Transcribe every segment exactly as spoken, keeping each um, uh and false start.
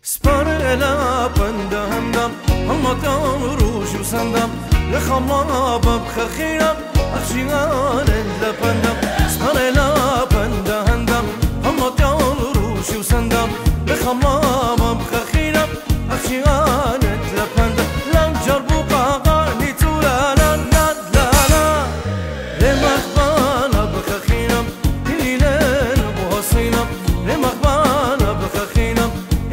سپارلا بنده همدم همتان روش و سندم لخما ببخ خیرم اخشیان لپندم سپارلا بنده همدم همتان روش و سندم لخما ببخ خیرم اخشیان لپندم لم جربو قاقانی تولا لا لا لا لا لمخبانا بخ خیرم ایلین بحسینم لمخبانا بخ خیرم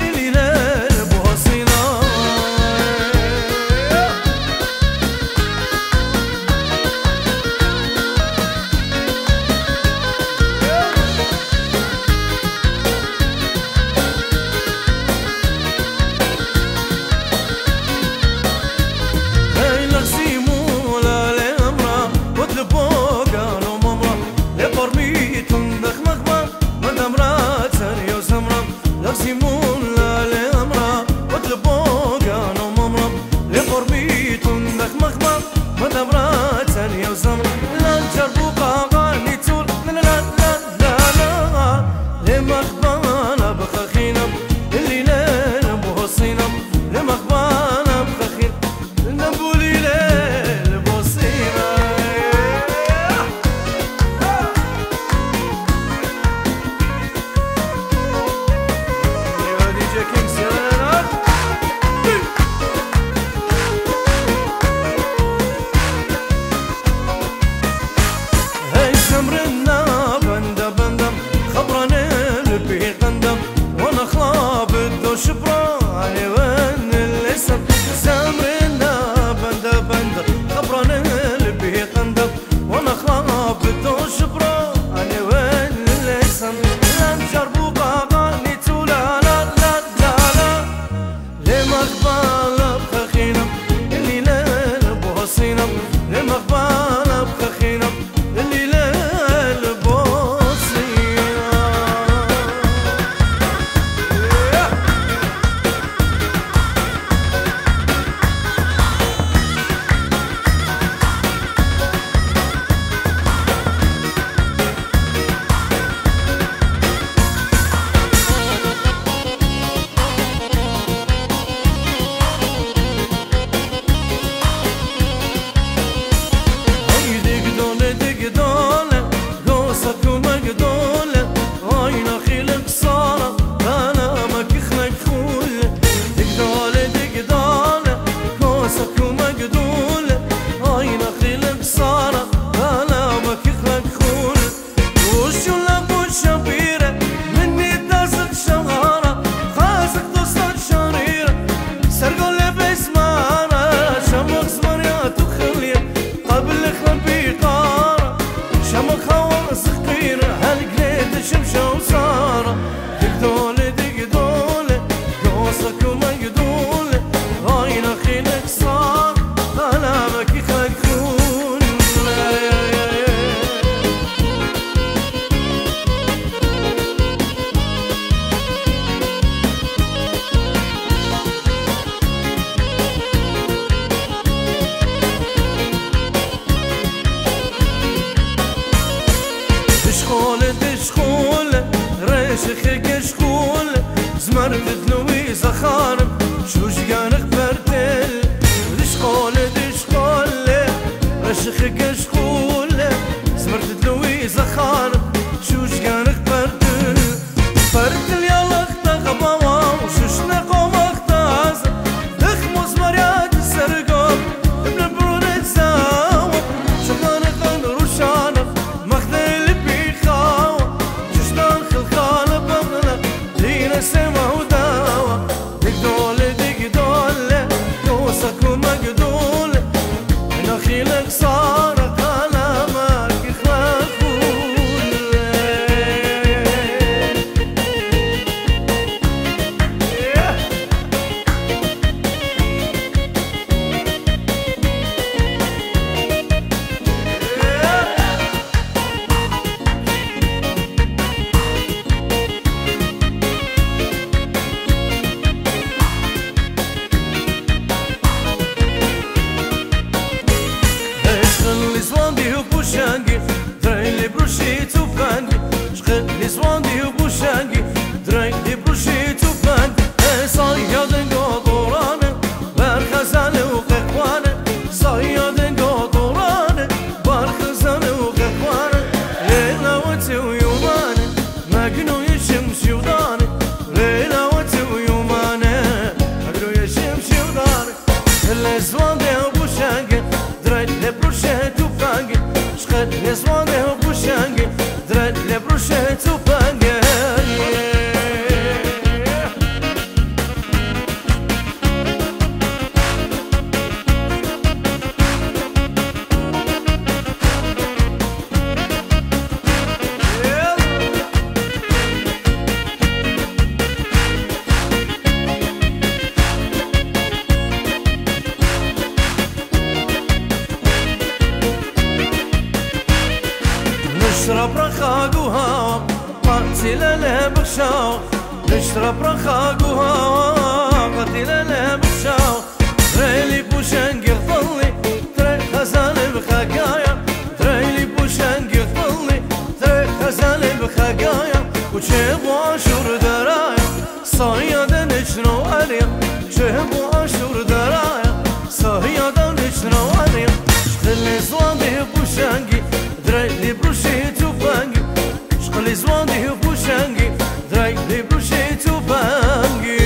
زمرد دلوي زخارم شوش جانك برتل دشخول دشخول رشخ قشخول زمرد دلوي زخارم شوش جانك برتل برتل يالك تغبوا وشوش نقومك تاز اخمس مريات السرقوم ابن برود ساوة شغانك روشانك مخذل بيخاوة جشتان خلخال بغلق لينا سما وداوة ديك دولة ديك دولة دوسك ومقدولة انا خيلك صارك اشرب رخاق وهوا قتل انا بالشاو تريلي بوشنقي ظلي تري خزان بخقايا تريلي بوشنقي ظلي تري خزان بخقايا وشيب وعشور درايا صيادا نشنو عليا شيب وعشور درايا صيادا نشنو عليا شغلي زواني بوشنقي تريلي بروشي توفانقي شغلي زواني بوشنقي تريلي بروشي توفانقي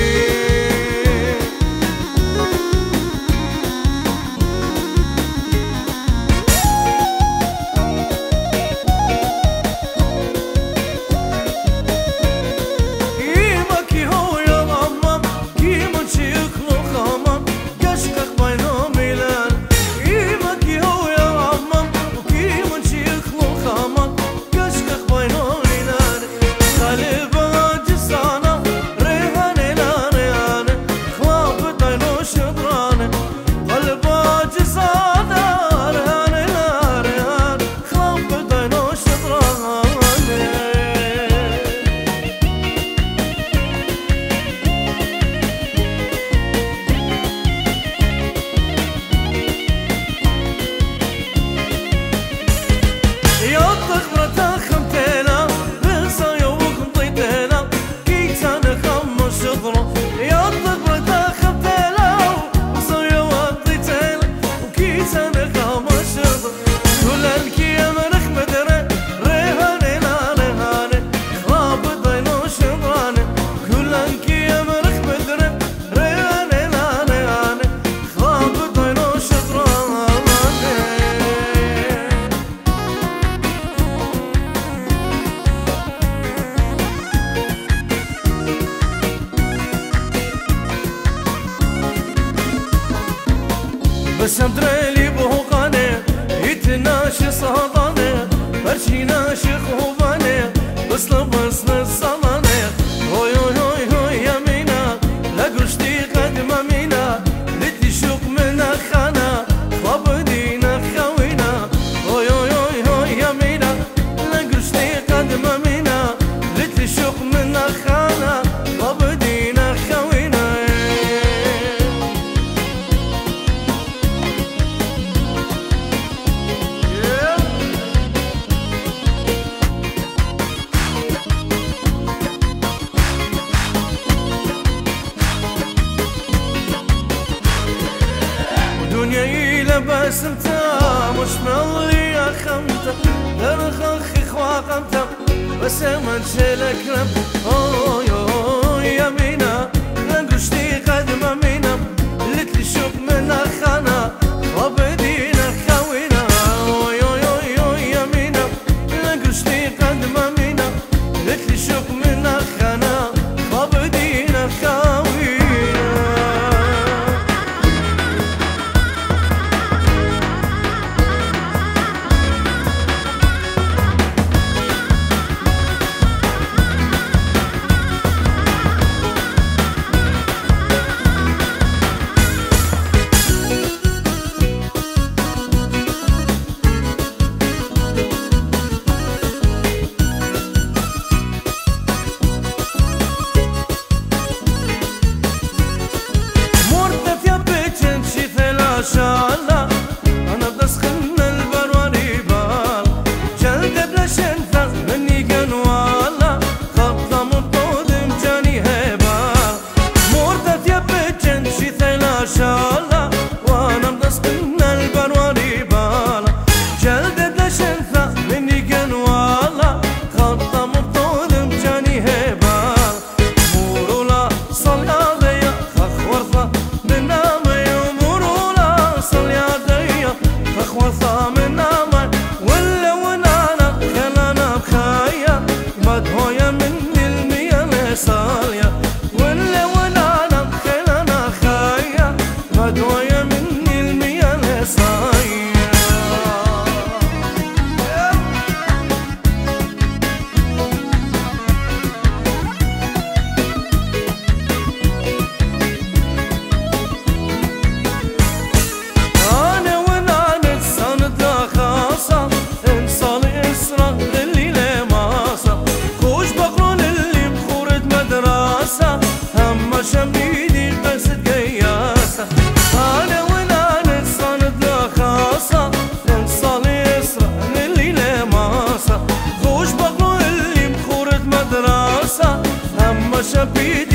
بس امدريلي بوقاني يتناشي صهضاني برشي ناشي خوباني بصل بصل الصلاني هوي هوي هوي يمينا لقرشتي قدم مينا لتي شوق من خانا خبدينا خوينا هوي هوي هوي يمينا لقرشتي قدم مينا لتي شوق من خانا خبدينا خوينا دنياي لبسمتا مش مالي يا خمتا لرخخي خواقمتا بس ما نشيلك رب اوي اوي يمينا لنقشتي قدم مينا لتلي شوق من خانا وبدينا خوينا اوي اوي اوي يمينا لنقشتي قدم مينا لتلي شوق من خانا وبدينا خوينا بيدي قصد قياسة أنا ولا نتصاند لا خاصة نصال يسرى اللي لا ماسة خوش بقلو اللي مخورة مدرسة أما شبيد